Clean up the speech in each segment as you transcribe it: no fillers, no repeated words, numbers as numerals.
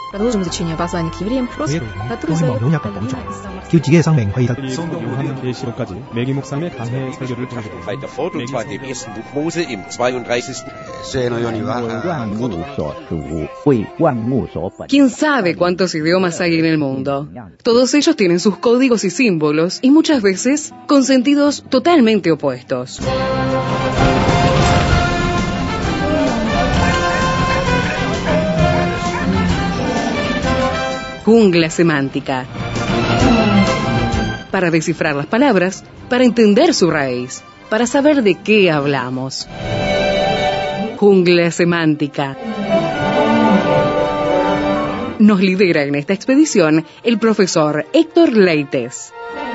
продолжим изучение послания к евреям. который задает 교직의 성명 회의가 성경 요한 계시록까지 매기 목사님의 강해 설교를 들어주고 Weiter fort, und zwar in dem ersten Buch Mose im 32. ¿Quién sabe cuántos idiomas hay en el mundo? Todos ellos tienen sus códigos y símbolos, y muchas veces con sentidos totalmente opuestos. Jungla semántica. Para descifrar las palabras, para entender su raíz, para saber de qué hablamos. Jungla semántica. Nos lidera en esta expedición el profesor Héctor Leites.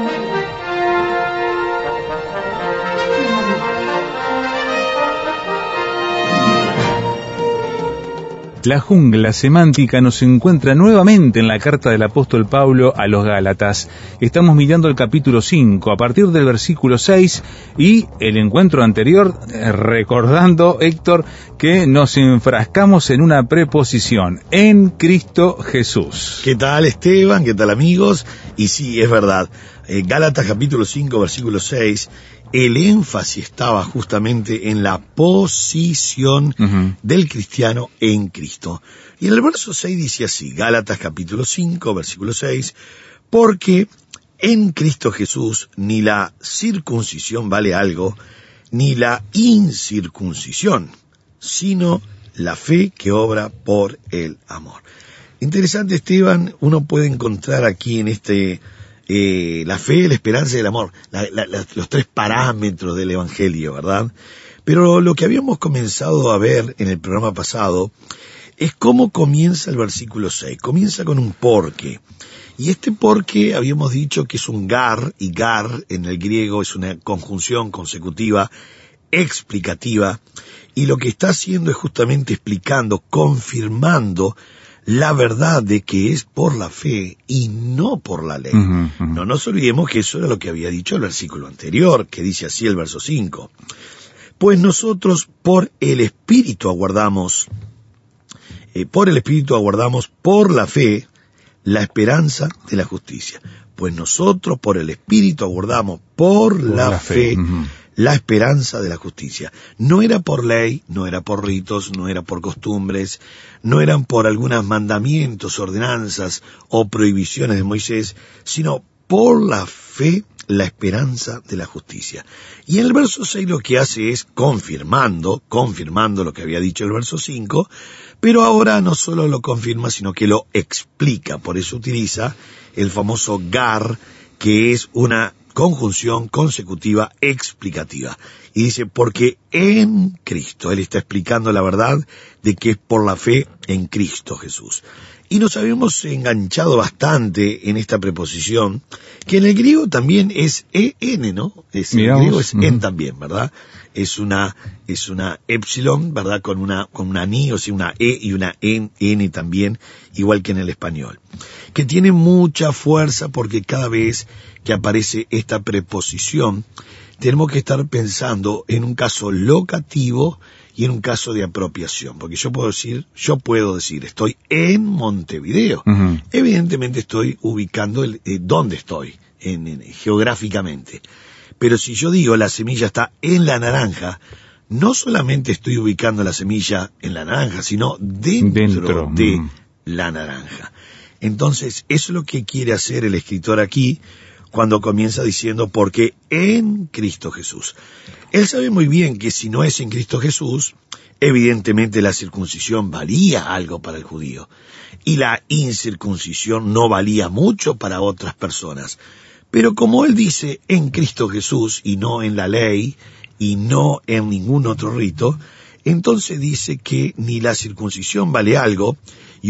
La jungla semántica nos encuentra nuevamente en la carta del apóstol Pablo a los Gálatas. Estamos mirando el capítulo 5, a partir del versículo 6, y el encuentro anterior, recordando, Héctor, que nos enfrascamos en una preposición, en Cristo Jesús. ¿Qué tal, Esteban? ¿Qué tal, amigos? Y sí, es verdad, Gálatas capítulo 5, versículo 6, el énfasis estaba justamente en la posición del cristiano en Cristo. Y en el verso 6 dice así, Gálatas capítulo 5, versículo 6, porque en Cristo Jesús ni la circuncisión vale algo, ni la incircuncisión, sino la fe que obra por el amor. Interesante, Esteban, uno puede encontrar aquí en la fe, la esperanza y el amor, los tres parámetros del Evangelio, ¿verdad? Pero lo que habíamos comenzado a ver en el programa pasado es cómo comienza el versículo 6. Comienza con un porque. Y este porque habíamos dicho que es un gar, y gar en el griego es una conjunción consecutiva, explicativa, y lo que está haciendo es justamente explicando, confirmando la verdad de que es por la fe y no por la ley. No nos olvidemos que eso era lo que había dicho el versículo anterior, que dice así el verso 5. Pues nosotros por el Espíritu aguardamos por la fe la esperanza de la justicia. Pues nosotros por el Espíritu aguardamos por la fe la esperanza de la justicia. No era por ley, no era por ritos, no era por costumbres, no eran por algunos mandamientos, ordenanzas o prohibiciones de Moisés, sino por la fe, la esperanza de la justicia. Y en el verso 6 lo que hace es confirmando lo que había dicho el verso 5, pero ahora no solo lo confirma, sino que lo explica. Por eso utiliza el famoso gar, que es una conjunción consecutiva explicativa. Y dice, porque en Cristo, él está explicando la verdad de que es por la fe en Cristo Jesús. Y nos habíamos enganchado bastante en esta preposición, que en el griego también es en, ¿no? En el griego es en también, ¿verdad? Es una epsilon, ¿verdad? Con una ni, o sea, una e y una n también, igual que en el español. Que tiene mucha fuerza porque cada vez que aparece esta preposición, tenemos que estar pensando en un caso locativo y en un caso de apropiación, porque yo puedo decir, estoy en Montevideo. Evidentemente estoy ubicando dónde estoy, geográficamente. Pero si yo digo la semilla está en la naranja, no solamente estoy ubicando la semilla en la naranja, sino dentro de la naranja. Entonces, eso es lo que quiere hacer el escritor aquí, cuando comienza diciendo, porque en Cristo Jesús. Él sabe muy bien que si no es en Cristo Jesús, evidentemente la circuncisión valía algo para el judío, y la incircuncisión no valía mucho para otras personas. Pero como él dice en Cristo Jesús, y no en la ley, y no en ningún otro rito, entonces dice que ni la circuncisión vale algo, y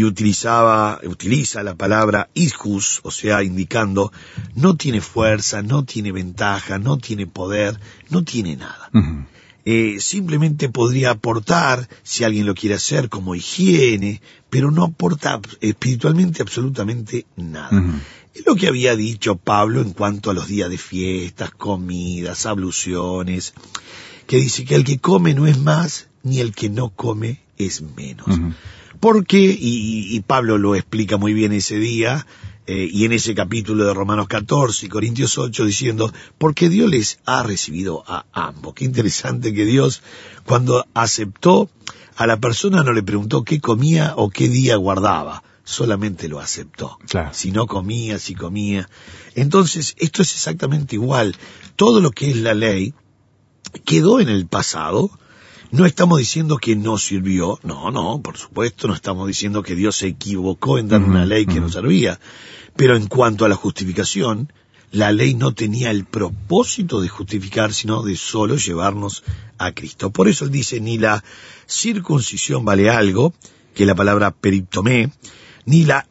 utiliza la palabra isjus, o sea, indicando, no tiene fuerza, no tiene ventaja, no tiene poder, no tiene nada. Simplemente podría aportar, si alguien lo quiere hacer, como higiene, pero no aporta espiritualmente absolutamente nada. Es lo que había dicho Pablo en cuanto a los días de fiestas, comidas, abluciones, que dice que el que come no es más, ni el que no come es menos. Porque, y Pablo lo explica muy bien ese día, y en ese capítulo de Romanos 14 y Corintios 8, diciendo, porque Dios les ha recibido a ambos. Qué interesante que Dios, cuando aceptó a la persona, no le preguntó qué comía o qué día guardaba, solamente lo aceptó. Claro. Si no comía, si comía. Entonces, esto es exactamente igual. Todo lo que es la ley quedó en el pasado. No estamos diciendo que no sirvió, no, por supuesto, no estamos diciendo que Dios se equivocó en dar una ley que no servía, pero en cuanto a la justificación, la ley no tenía el propósito de justificar, sino de solo llevarnos a Cristo. Por eso él dice, ni la circuncisión vale algo, que es la palabra periptomé, ni la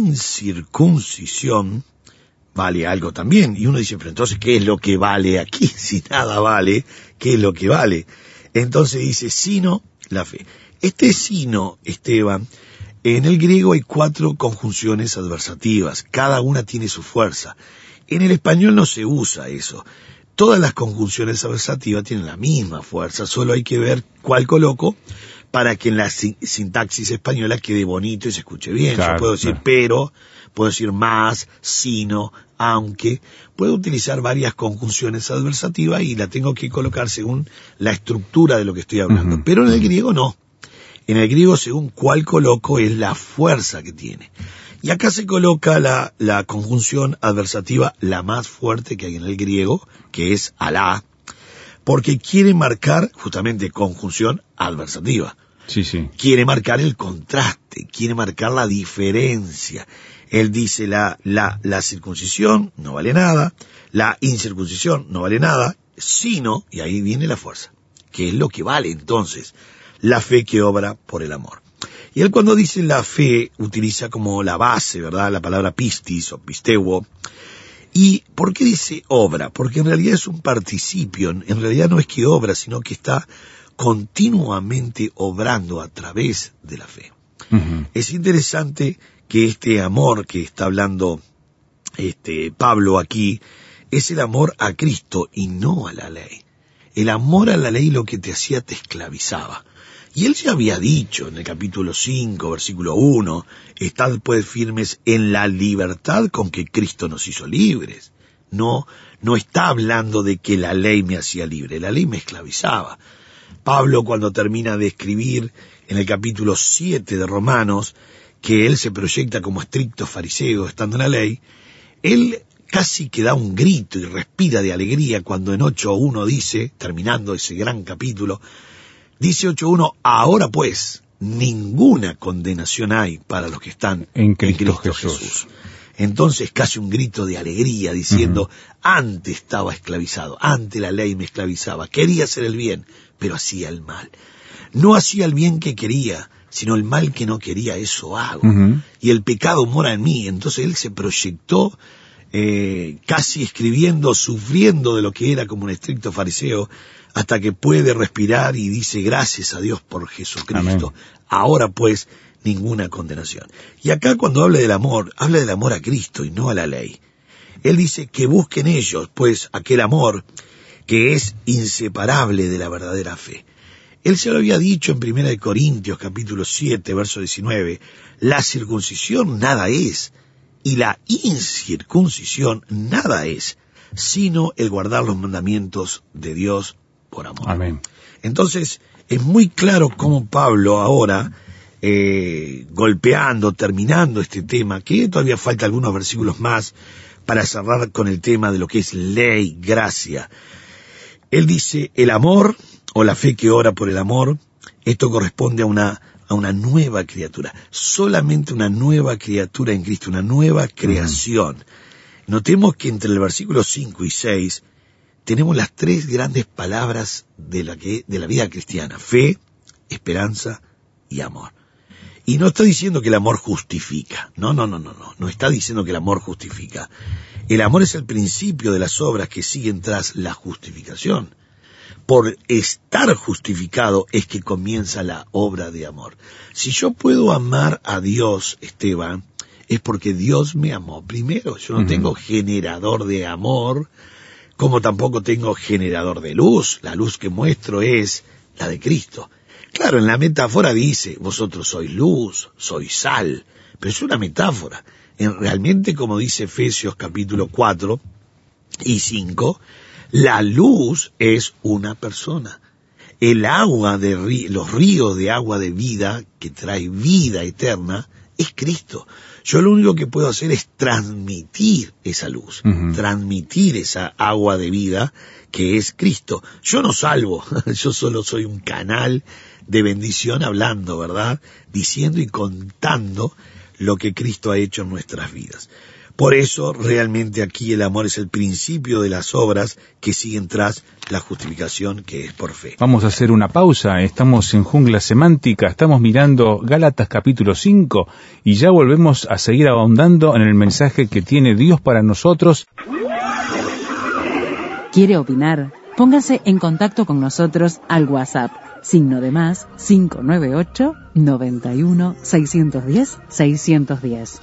incircuncisión vale algo también. Y uno dice, pero entonces, ¿qué es lo que vale aquí? Si nada vale, ¿qué es lo que vale? Entonces dice, sino la fe. Este sino, Esteban, en el griego hay 4 conjunciones adversativas, cada una tiene su fuerza. En el español no se usa eso. Todas las conjunciones adversativas tienen la misma fuerza, solo hay que ver cuál coloco para que en la sintaxis española quede bonito y se escuche bien. Claro, yo puedo decir pero, puedo decir más, sino, aunque, puedo utilizar varias conjunciones adversativas y la tengo que colocar según la estructura de lo que estoy hablando. Pero en el griego no. En el griego, según cuál coloco, es la fuerza que tiene. Y acá se coloca la conjunción adversativa la más fuerte que hay en el griego, que es alá, porque quiere marcar justamente conjunción adversativa. Sí. Quiere marcar el contraste, quiere marcar la diferencia. Él dice la circuncisión no vale nada, la incircuncisión no vale nada, sino, y ahí viene la fuerza, que es lo que vale entonces, la fe que obra por el amor. Y él cuando dice la fe utiliza como la base, ¿verdad? La palabra pistis o pisteuo. ¿Y por qué dice obra? Porque en realidad es un participio, en realidad no es que obra, sino que está continuamente obrando a través de la fe. Es interesante que este amor que está hablando Pablo aquí es el amor a Cristo y no a la ley. El amor a la ley lo que te hacía te esclavizaba. Y él ya había dicho en el capítulo 5, versículo 1, estad pues firmes en la libertad con que Cristo nos hizo libres. No está hablando de que la ley me hacía libre, la ley me esclavizaba. Pablo, cuando termina de escribir en el capítulo 7 de Romanos, que él se proyecta como estricto fariseo estando en la ley, él casi que da un grito y respira de alegría cuando en 8.1 dice, terminando ese gran capítulo, dice 8.1, ahora pues, ninguna condenación hay para los que están en Cristo Jesús. Entonces casi un grito de alegría diciendo, antes estaba esclavizado, antes la ley me esclavizaba, quería hacer el bien, pero hacía el mal. No hacía el bien que quería, sino el mal que no quería, eso hago. Y el pecado mora en mí. Entonces él se proyectó casi escribiendo, sufriendo de lo que era como un estricto fariseo, hasta que puede respirar y dice, gracias a Dios por Jesucristo. Amén. Ahora pues, ninguna condenación. Y acá cuando habla del amor a Cristo y no a la ley. Él dice que busquen ellos, pues, aquel amor que es inseparable de la verdadera fe. Él se lo había dicho en 1 Corintios capítulo 7, verso 19, la circuncisión nada es, y la incircuncisión nada es, sino el guardar los mandamientos de Dios por amor. Amén. Entonces, es muy claro cómo Pablo ahora, terminando este tema, que todavía falta algunos versículos más para cerrar con el tema de lo que es ley, gracia. Él dice, el amor, o la fe que obra por el amor, esto corresponde a una nueva criatura, solamente una nueva criatura en Cristo, una nueva creación. Notemos que entre el versículo 5 y 6 tenemos las 3 grandes palabras de la vida cristiana, fe, esperanza y amor. Y no está diciendo que el amor justifica, no está diciendo que el amor justifica. El amor es el principio de las obras que siguen tras la justificación. Por estar justificado es que comienza la obra de amor. Si yo puedo amar a Dios, Esteban, es porque Dios me amó primero. Yo no tengo generador de amor, como tampoco tengo generador de luz. La luz que muestro es la de Cristo. Claro, en la metáfora dice, vosotros sois luz, sois sal, pero es una metáfora. Realmente, como dice Efesios capítulo 4 y 5, la luz es una persona. El agua los ríos de agua de vida, que trae vida eterna, es Cristo. Yo lo único que puedo hacer es transmitir esa luz, transmitir esa agua de vida que es Cristo. Yo no salvo, yo solo soy un canal de bendición hablando, ¿verdad? Diciendo y contando lo que Cristo ha hecho en nuestras vidas. Por eso, realmente aquí el amor es el principio de las obras que siguen tras la justificación, que es por fe. Vamos a hacer una pausa, estamos en Jungla Semántica, estamos mirando Gálatas capítulo 5 y ya volvemos a seguir ahondando en el mensaje que tiene Dios para nosotros. ¿Quiere opinar? Póngase en contacto con nosotros al WhatsApp, +, 598 91 610 610.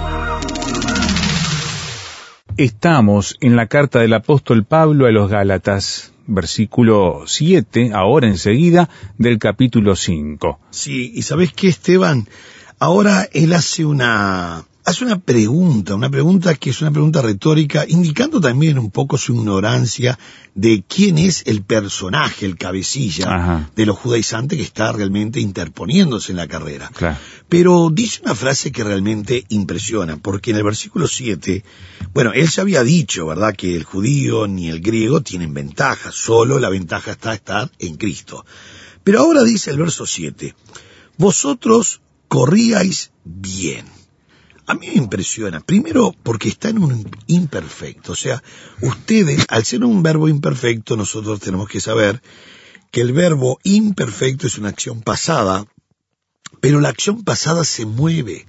Estamos en la carta del apóstol Pablo a los Gálatas, versículo 7, ahora enseguida, del capítulo 5. Sí, y ¿sabés qué, Esteban? Ahora él hace una pregunta que es una pregunta retórica, indicando también un poco su ignorancia de quién es el personaje, el cabecilla de los judaizantes que está realmente interponiéndose en la carrera. Claro. Pero dice una frase que realmente impresiona, porque en el versículo 7, bueno, él se había dicho, ¿verdad?, que el judío ni el griego tienen ventaja, solo la ventaja está en Cristo. Pero ahora dice el verso 7, vosotros corríais bien. A mí me impresiona, primero porque está en un imperfecto, o sea, ustedes, al ser un verbo imperfecto, nosotros tenemos que saber que el verbo imperfecto es una acción pasada, pero la acción pasada se mueve,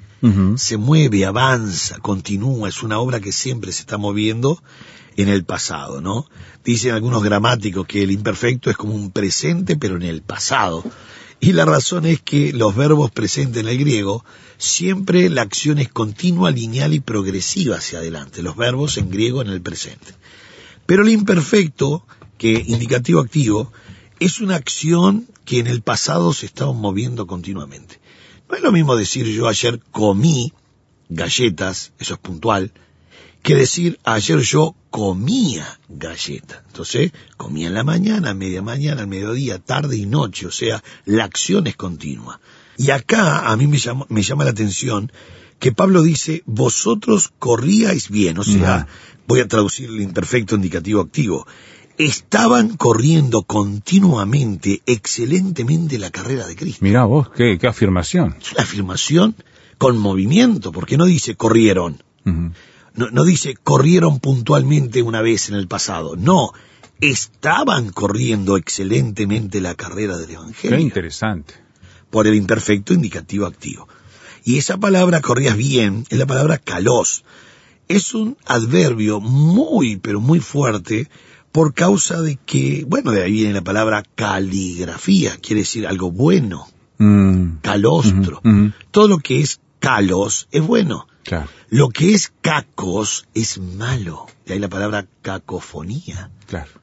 avanza, continúa, es una obra que siempre se está moviendo en el pasado, ¿no? Dicen algunos gramáticos que el imperfecto es como un presente, pero en el pasado. Y la razón es que los verbos presentes en el griego, siempre la acción es continua, lineal y progresiva hacia adelante. Los verbos en griego en el presente. Pero el imperfecto, que indicativo activo, es una acción que en el pasado se estaba moviendo continuamente. No es lo mismo decir yo ayer comí galletas, eso es puntual, que decir ayer yo comía galletas. Entonces, comía en la mañana, media mañana, al mediodía, tarde y noche, o sea, la acción es continua. Y acá a mí me llama la atención que Pablo dice, vosotros corríais bien, o sea, voy a traducir el imperfecto indicativo activo, estaban corriendo continuamente, excelentemente la carrera de Cristo. Mirá vos, qué afirmación. Es una afirmación con movimiento, porque no dice corrieron. No dice corrieron puntualmente una vez en el pasado. No, estaban corriendo excelentemente la carrera del Evangelio. Qué interesante. Por el imperfecto indicativo activo. Y esa palabra corrías bien es la palabra kalos. Es un adverbio muy, pero muy fuerte por causa de que, bueno, de ahí viene la palabra caligrafía, quiere decir algo bueno. Calostro. Todo lo que es kalos es bueno. Claro. Lo que es cacos es malo. De ahí la palabra cacofonía. Claro.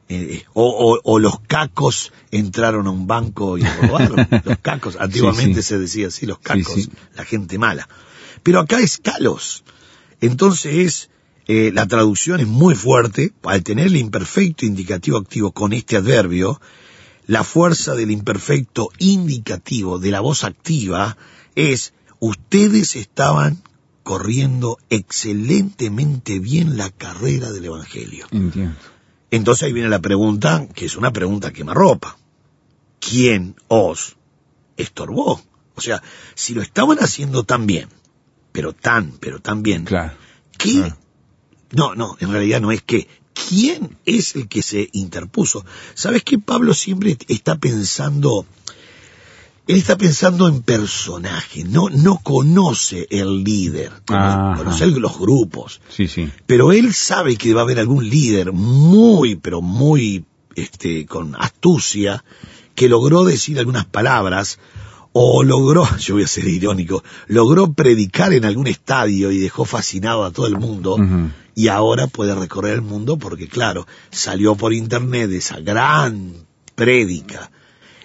O los cacos entraron a un banco y robaron. Los cacos, antiguamente se decía así, los cacos, la gente mala. Pero acá es kalos. Entonces, la traducción es muy fuerte. Al tener el imperfecto indicativo activo con este adverbio, la fuerza del imperfecto indicativo, de la voz activa, es ustedes estaban corriendo excelentemente bien la carrera del Evangelio. Entiendo. Entonces ahí viene la pregunta, que es una pregunta quemarropa. ¿Quién os estorbó? O sea, si lo estaban haciendo tan bien, pero tan bien, claro. ¿qué? Claro. No, en realidad no es que. ¿Quién es el que se interpuso? ¿Sabes que Pablo siempre está pensando? Él está pensando en personaje, no conoce el líder, conoce los grupos. Sí. Pero él sabe que va a haber algún líder muy, pero muy, con astucia, que logró decir algunas palabras, o logró, yo voy a ser irónico, logró predicar en algún estadio y dejó fascinado a todo el mundo, y ahora puede recorrer el mundo porque, claro, salió por internet esa gran prédica.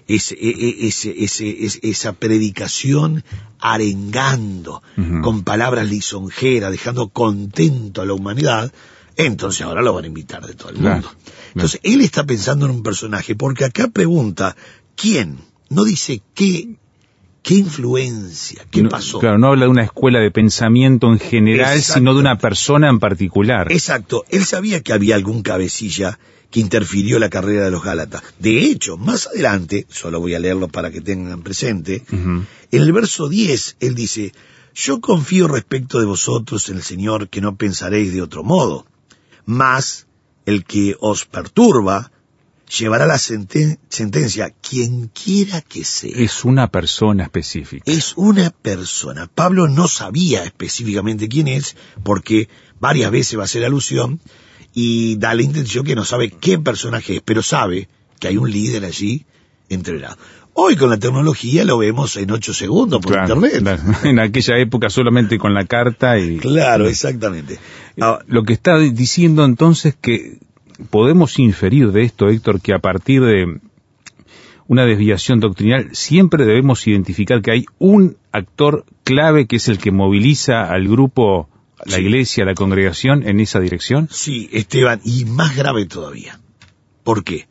esa predicación arengando, con palabras lisonjeras, dejando contento a la humanidad, entonces ahora lo van a invitar de todo el mundo. Entonces él está pensando en un personaje, porque acá pregunta ¿quién? No dice qué influencia, qué pasó. Claro, no habla de una escuela de pensamiento en general, sino de una persona en particular. Exacto, él sabía que había algún cabecilla que interfirió la carrera de los Gálatas. De hecho, más adelante, solo voy a leerlo para que tengan presente, en el verso 10, él dice, yo confío respecto de vosotros en el Señor que no pensaréis de otro modo, mas el que os perturba llevará la sentencia, quien quiera que sea. Es una persona específica. Es una persona. Pablo no sabía específicamente quién es, porque varias veces va a hacer alusión, y da la intención que no sabe qué personaje es, pero sabe que hay un líder allí entrenado. Hoy con la tecnología lo vemos en 8 segundos por internet. Claro. En aquella época solamente con la carta y... Claro, exactamente. Lo que está diciendo entonces que podemos inferir de esto, Héctor, que a partir de una desviación doctrinal siempre debemos identificar que hay un actor clave que es el que moviliza al grupo, la iglesia, la congregación en esa dirección. Sí, Esteban, y más grave todavía. ¿Por qué?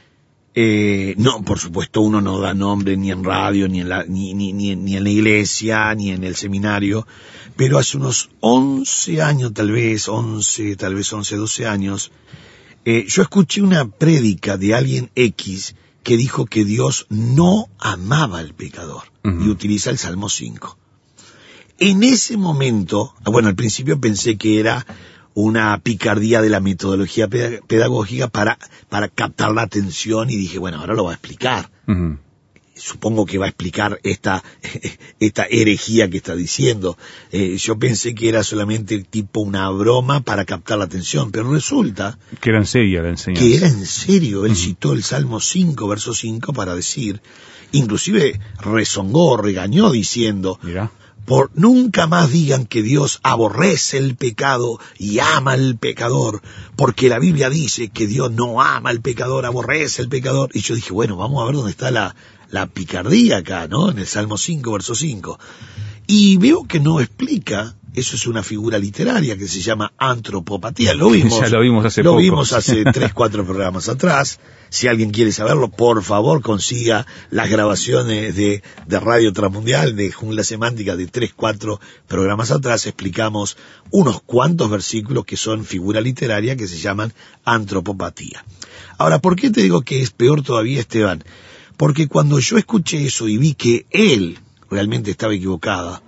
No, por supuesto uno no da nombre ni en radio, ni en la iglesia, ni en el seminario, pero hace unos 11 años, tal vez 11, 12 años, yo escuché una prédica de alguien X que dijo que Dios no amaba al pecador, y utiliza el Salmo 5. En ese momento, bueno, al principio pensé que era una picardía de la metodología pedagógica para captar la atención, y dije, bueno, ahora lo va a explicar. Supongo que va a explicar esta herejía que está diciendo. Yo pensé que era solamente tipo una broma para captar la atención, pero resulta que era en serio la enseñanza. Que era en serio. Él citó el Salmo 5, verso 5 para decir, inclusive rezongó, regañó diciendo, Mirá. Por nunca más digan que Dios aborrece el pecado y ama al pecador, porque la Biblia dice que Dios no ama al pecador, aborrece al pecador. Y yo dije, bueno, vamos a ver dónde está la picardía acá, ¿no? En el Salmo 5, verso 5. Y veo que no explica, eso es una figura literaria que se llama antropopatía. Lo vimos, ya lo vimos hace poco. Lo vimos hace 3, 4 programas atrás. Si alguien quiere saberlo, por favor consiga las grabaciones de Radio Transmundial, de Jungla Semántica, de 3, 4 programas atrás. Explicamos unos cuantos versículos que son figura literaria que se llaman antropopatía. Ahora, ¿por qué te digo que es peor todavía, Esteban? Porque cuando yo escuché eso y vi que él realmente estaba equivocado,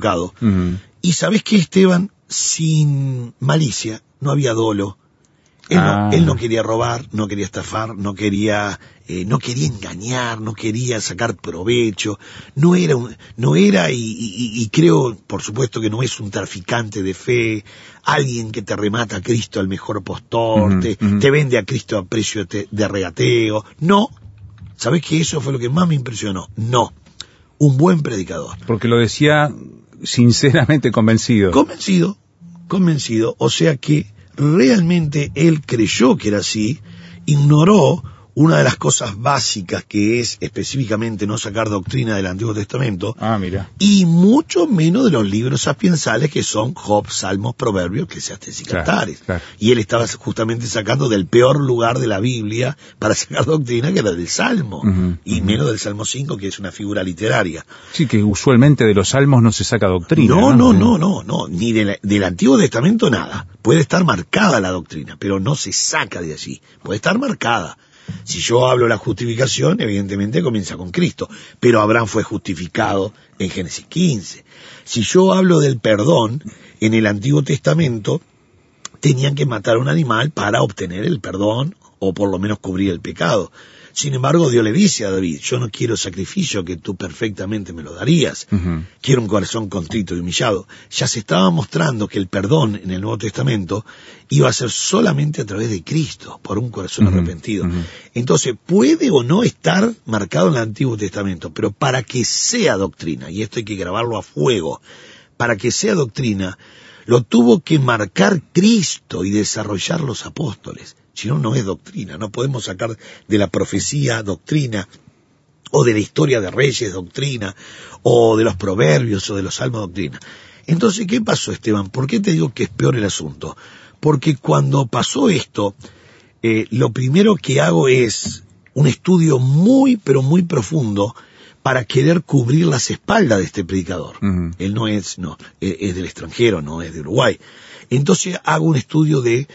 y ¿sabés qué, Esteban? Sin malicia, no había dolo. Él no quería robar, no quería estafar, no quería engañar, no quería sacar provecho, no era y creo, por supuesto, que no es un traficante de fe, alguien que te remata a Cristo al mejor postor, te vende a Cristo a precio de regateo. No. ¿Sabés qué? Eso fue lo que más me impresionó. No. Un buen predicador. Porque lo decía sinceramente convencido. Convencido. O sea que realmente él creyó que era así, ignoró una de las cosas básicas que es específicamente no sacar doctrina del Antiguo Testamento, mira. Y mucho menos de los libros sapiensales que son Job, Salmos, Proverbios, Eclesiastés y Cantares. Claro. Y él estaba justamente sacando del peor lugar de la Biblia para sacar doctrina, que era del Salmo, y menos del Salmo 5, que es una figura literaria. Sí, que usualmente de los Salmos no se saca doctrina. No, ni del Antiguo Testamento nada. Puede estar marcada la doctrina, pero no se saca de allí. Puede estar marcada. Si yo hablo de la justificación, evidentemente comienza con Cristo, pero Abraham fue justificado en Génesis 15. Si yo hablo del perdón, en el Antiguo Testamento tenían que matar a un animal para obtener el perdón, o por lo menos cubrir el pecado. Sin embargo, Dios le dice a David, yo no quiero sacrificio que tú perfectamente me lo darías. Quiero un corazón contrito y humillado. Ya se estaba mostrando que el perdón en el Nuevo Testamento iba a ser solamente a través de Cristo, por un corazón arrepentido. Entonces, puede o no estar marcado en el Antiguo Testamento, pero para que sea doctrina, y esto hay que grabarlo a fuego, para que sea doctrina, lo tuvo que marcar Cristo y desarrollar los apóstoles. Si no, no es doctrina. No podemos sacar de la profecía doctrina o de la historia de Reyes, doctrina, o de los Proverbios, o de los Salmos, doctrina. Entonces, ¿qué pasó, Esteban? ¿Por qué te digo que es peor el asunto? Porque cuando pasó esto, lo primero que hago es un estudio muy, pero muy profundo para querer cubrir las espaldas de este predicador. Él es del extranjero, no es de Uruguay. Entonces hago un estudio de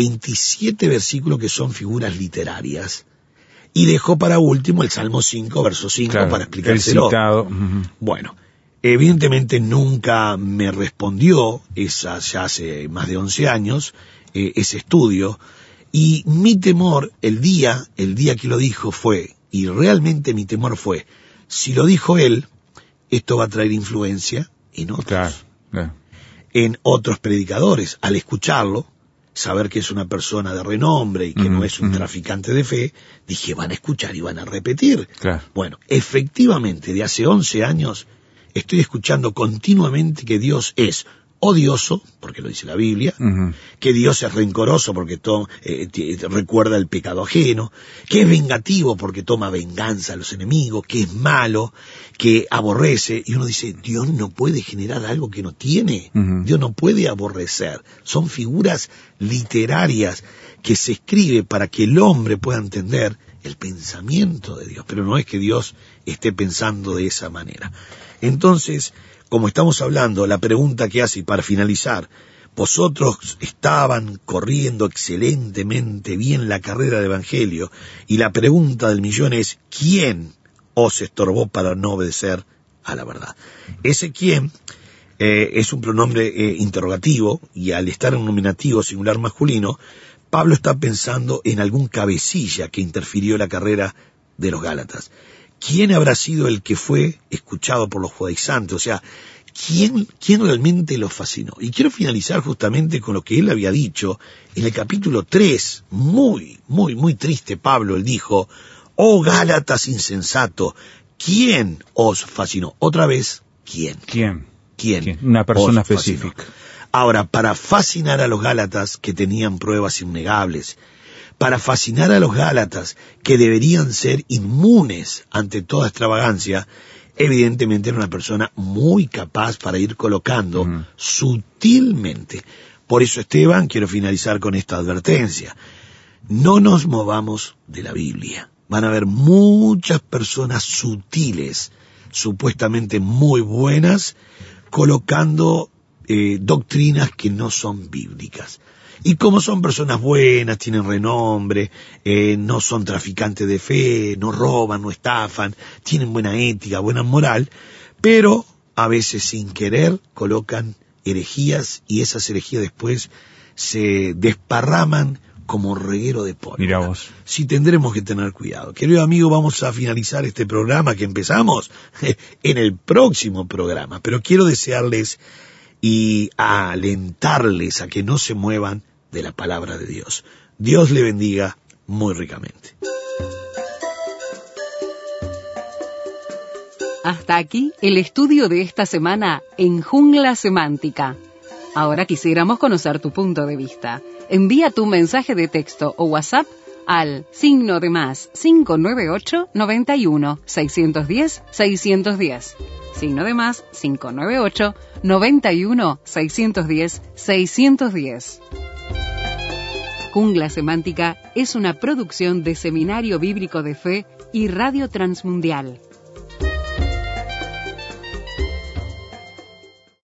27 versículos que son figuras literarias. Y dejo para último el Salmo 5, verso 5, claro, para explicárselo. Bueno, evidentemente nunca me respondió, ya hace más de 11 años, ese estudio. Y mi temor, el día que lo dijo fue, y realmente mi temor fue, si lo dijo él, esto va a traer influencia en otros. Claro. En otros predicadores. Al escucharlo, saber que es una persona de renombre y que no es un traficante de fe, dije, van a escuchar y van a repetir. Claro. Bueno, efectivamente, de hace 11 años, estoy escuchando continuamente que Dios es odioso, porque lo dice la Biblia, que Dios es rencoroso porque recuerda el pecado ajeno, que es vengativo porque toma venganza a los enemigos, que es malo, que aborrece, y uno dice, Dios no puede generar algo que no tiene, Dios no puede aborrecer, son figuras literarias que se escribe para que el hombre pueda entender el pensamiento de Dios, pero no es que Dios esté pensando de esa manera. Entonces, como estamos hablando, la pregunta que hace, y para finalizar, vosotros estaban corriendo excelentemente bien la carrera del Evangelio, y la pregunta del millón es, ¿quién os estorbó para no obedecer a la verdad? Ese quién es un pronombre interrogativo, y al estar en un nominativo singular masculino, Pablo está pensando en algún cabecilla que interfirió en la carrera de los Gálatas. ¿Quién habrá sido el que fue escuchado por los judaizantes? O sea, ¿quién realmente los fascinó? Y quiero finalizar justamente con lo que él había dicho en el capítulo 3, muy, muy, muy triste Pablo, él dijo, oh Gálatas insensato, ¿quién os fascinó? Otra vez, ¿quién? ¿Quién? Una persona específica. Ahora, para fascinar a los Gálatas que tenían pruebas innegables, para fascinar a los Gálatas que deberían ser inmunes ante toda extravagancia, evidentemente era una persona muy capaz para ir colocando sutilmente. Por eso, Esteban, quiero finalizar con esta advertencia. No nos movamos de la Biblia. Van a haber muchas personas sutiles, supuestamente muy buenas, colocando doctrinas que no son bíblicas. Y como son personas buenas, tienen renombre, no son traficantes de fe, no roban, no estafan, tienen buena ética, buena moral, pero a veces sin querer colocan herejías y esas herejías después se desparraman como reguero de pólvora. Mirá vos. Sí, tendremos que tener cuidado. Querido amigo, vamos a finalizar este programa que empezamos en el próximo programa, pero quiero desearles y a alentarles a que no se muevan de la palabra de Dios. Dios le bendiga muy ricamente. Hasta aquí el estudio de esta semana en Jungla Semántica. Ahora quisiéramos conocer tu punto de vista. Envía tu mensaje de texto o WhatsApp al +598 91 610 610. +598 91 610 610. Jungla Semántica es una producción de Seminario Bíblico de Fe y Radio Transmundial.